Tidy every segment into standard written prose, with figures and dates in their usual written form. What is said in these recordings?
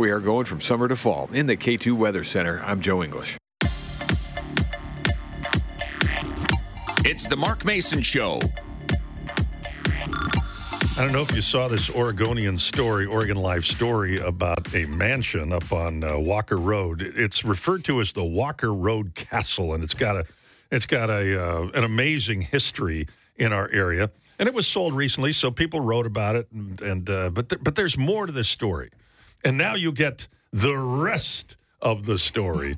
We are going from summer to fall. In the K2 Weather Center, I'm Joe English. It's the Mark Mason Show. I don't know if you saw this Oregonian story, Oregon Life story about a mansion up on Walker Road. It's referred to as the Walker Road Castle, and it's got an amazing history in our area. And it was sold recently, so people wrote about it. But there's more to this story, and now you get the rest of the story.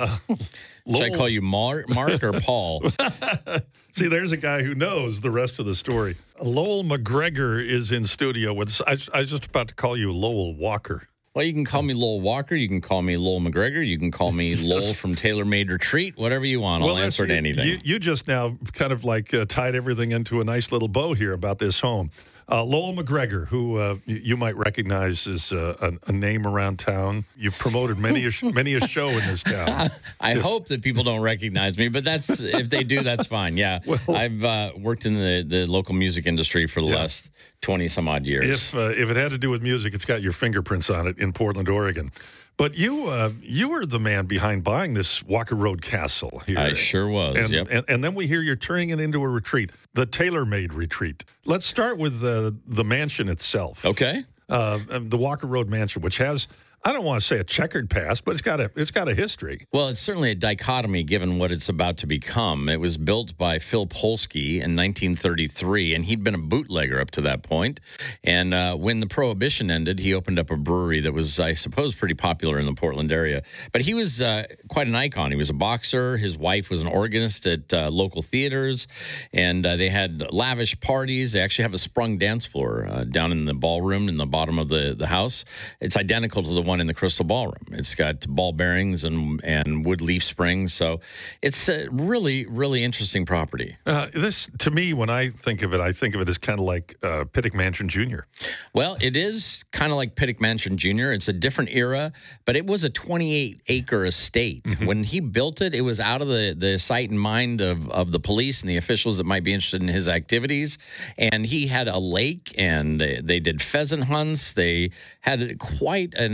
Should I call you Mark or Paul? See, there's a guy who knows the rest of the story. Lowell McGregor is in studio with us. I was just about to call you Lowell Walker. Well, you can call me Lowell Walker. You can call me Lowell McGregor. You can call me Lowell from Tailor Made Retreat. Whatever you want. I'll answer to anything. You just now kind of like tied everything into a nice little bow here about this home. Lowell McGregor, who you might recognize as a name around town. You've promoted many a show in this town. I hope that people don't recognize me, but if they do, that's fine. Yeah, well, I've worked in the local music industry for the last 20-some-odd years. If it had to do with music, it's got your fingerprints on it in Portland, Oregon. But you were the man behind buying this Walker Road Castle here. I sure was, and then we hear you're turning it into a retreat, the Tailor Made Retreat. Let's start with the mansion itself. Okay. The Walker Road Mansion, which has, I don't want to say a checkered past, but it's got a history. Well, it's certainly a dichotomy given what it's about to become. It was built by Phil Polsky in 1933, and he'd been a bootlegger up to that point. And when the Prohibition ended, he opened up a brewery that was, I suppose, pretty popular in the Portland area. But he was quite an icon. He was a boxer. His wife was an organist at local theaters, and they had lavish parties. They actually have a sprung dance floor down in the ballroom in the bottom of the house. It's identical to the one in the Crystal Ballroom. It's got ball bearings and wood leaf springs. So it's a really, really interesting property. This, to me, when I think of it as kind of like Pittock Mansion Jr. Well, it is kind of like Pittock Mansion Jr. It's a different era, but it was a 28-acre estate. Mm-hmm. When he built it, it was out of the sight and mind of the police and the officials that might be interested in his activities. And he had a lake, and they did pheasant hunts. They had quite an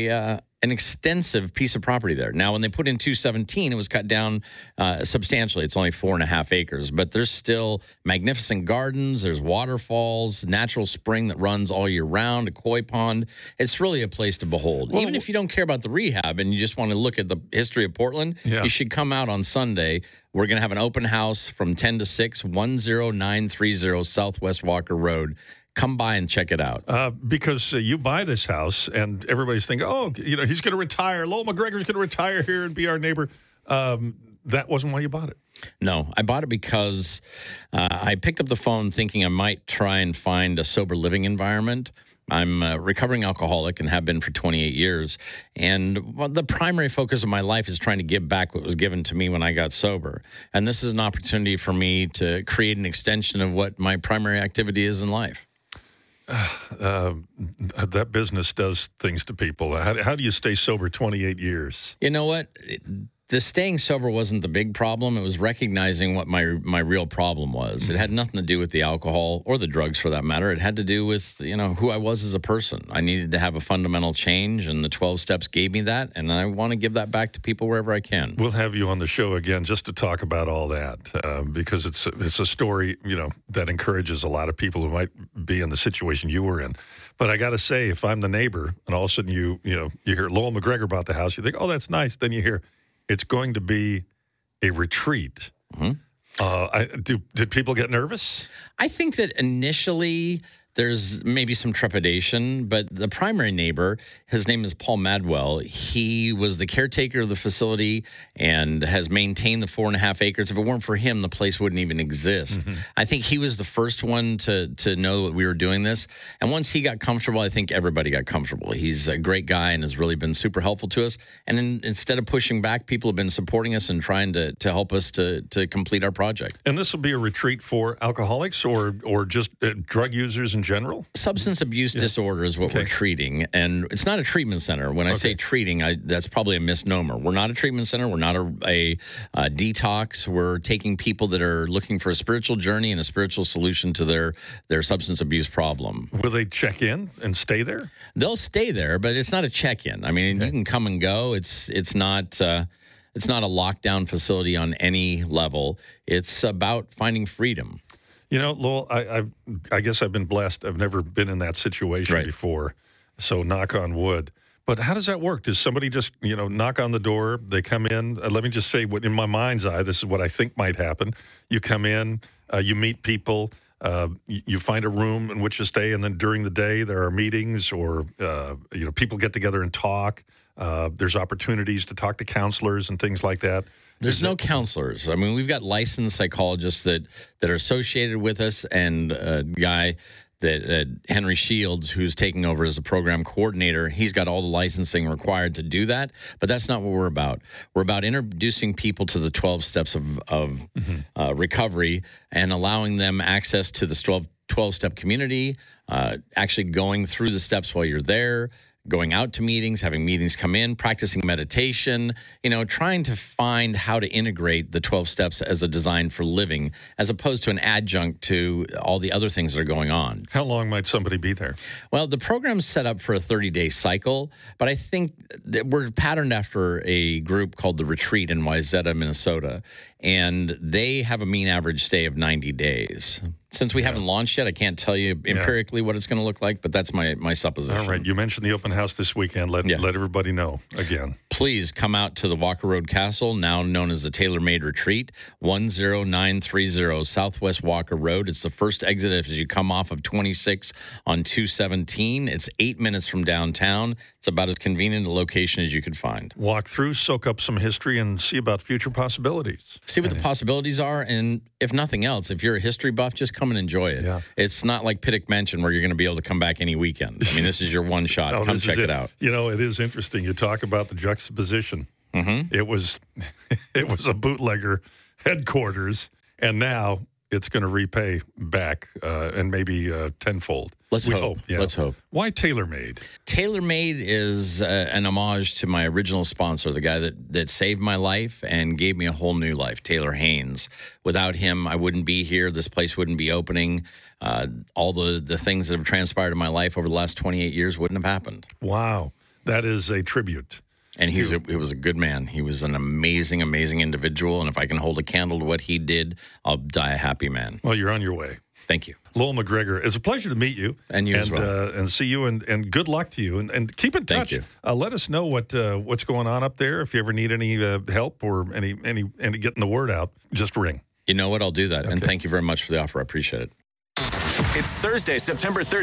extensive piece of property there. Now, when they put in 217, it was cut down substantially. It's only 4.5 acres, but there's still magnificent gardens. There's waterfalls, natural spring that runs all year round, a koi pond. It's really a place to behold. Well, even if you don't care about the rehab and you just want to look at the history of Portland, you should come out on Sunday. We're going to have an open house from 10 to 6, 10930 Southwest Walker Road. Come by and check it out. Because you buy this house, and everybody's thinking, he's going to retire. Lowell McGregor's going to retire here and be our neighbor. That wasn't why you bought it. No, I bought it because I picked up the phone thinking I might try and find a sober living environment. I'm a recovering alcoholic and have been for 28 years. And the primary focus of my life is trying to give back what was given to me when I got sober. And this is an opportunity for me to create an extension of what my primary activity is in life. That business does things to people. How do you stay sober 28 years? You know what? The staying sober wasn't the big problem. It was recognizing what my real problem was. It had nothing to do with the alcohol or the drugs, for that matter. It had to do with who I was as a person. I needed to have a fundamental change, and the 12 steps gave me that. And I want to give that back to people wherever I can. We'll have you on the show again just to talk about all that, because it's a story that encourages a lot of people who might be in the situation you were in. But I got to say, if I'm the neighbor, and all of a sudden you hear Lowell McGregor bought the house, you think, oh, that's nice. Then you hear, it's going to be a retreat. Mm-hmm. Did people get nervous? I think that initially there's maybe some trepidation, but the primary neighbor, his name is Paul Madwell. He was the caretaker of the facility and has maintained the 4.5 acres. If it weren't for him, the place wouldn't even exist. Mm-hmm. I think he was the first one to know that we were doing this. And once he got comfortable, I think everybody got comfortable. He's a great guy and has really been super helpful to us. And instead of pushing back, people have been supporting us and trying to help us to complete our project. And this will be a retreat for alcoholics or just drug users in general? Substance abuse disorder is what we're treating, and it's not a treatment center. When I say treating, that's probably a misnomer. We're not a treatment center. We're not a detox. We're taking people that are looking for a spiritual journey and a spiritual solution to their substance abuse problem. Will they check in and stay there? They'll stay there, but it's not a check-in. I mean, you can come and go. It's not a lockdown facility on any level. It's about finding freedom. You know, Lowell, I guess I've been blessed. I've never been in that situation before, so knock on wood. But how does that work? Does somebody just, knock on the door, they come in? Let me just say, what in my mind's eye, this is what I think might happen. You come in, you meet people, you find a room in which to stay, and then during the day there are meetings or, people get together and talk. There's opportunities to talk to counselors and things like that. There's no counselors. I mean, we've got licensed psychologists that are associated with us, and a guy that Henry Shields, who's taking over as a program coordinator, he's got all the licensing required to do that. But that's not what we're about. We're about introducing people to the 12 steps of recovery and allowing them access to the 12-step community, actually going through the steps while you're there, going out to meetings, having meetings come in, practicing meditation, trying to find how to integrate the 12 steps as a design for living, as opposed to an adjunct to all the other things that are going on. How long might somebody be there? Well, the program's set up for a 30-day cycle, but I think that we're patterned after a group called The Retreat in Wayzata, Minnesota, and they have a mean average stay of 90 days. Since we haven't launched yet, I can't tell you empirically what it's going to look like, but that's my supposition. All right. You mentioned the open house this weekend. Let everybody know again. Please come out to the Walker Road Castle, now known as the Tailor Made Retreat, 10930 Southwest Walker Road. It's the first exit as you come off of 26 on 217. It's 8 minutes from downtown. It's about as convenient a location as you could find. Walk through, soak up some history, and see about future possibilities. See what the possibilities are, and if nothing else, if you're a history buff, just come and enjoy it. Yeah. It's not like Pittock Mansion where you're going to be able to come back any weekend. I mean, this is your one shot. Come check it out. It is interesting. You talk about the juxtaposition. Mm-hmm. It was a bootlegger headquarters, and now it's going to repay back and maybe tenfold. Let's hope. Yeah. Let's hope. Why TailorMade? TailorMade is an homage to my original sponsor, the guy that saved my life and gave me a whole new life, Taylor Haynes. Without him, I wouldn't be here. This place wouldn't be opening. All the things that have transpired in my life over the last 28 years wouldn't have happened. Wow. That is a tribute. And he was a good man. He was an amazing, amazing individual. And if I can hold a candle to what he did, I'll die a happy man. Well, you're on your way. Thank you. Lowell McGregor, it's a pleasure to meet you. And you as well. And see you, and good luck to you. And keep in touch. Thank you. Let us know what's going on up there. If you ever need any help or any getting the word out, just ring. You know what? I'll do that. Okay. And thank you very much for the offer. I appreciate it. It's Thursday, September 13th.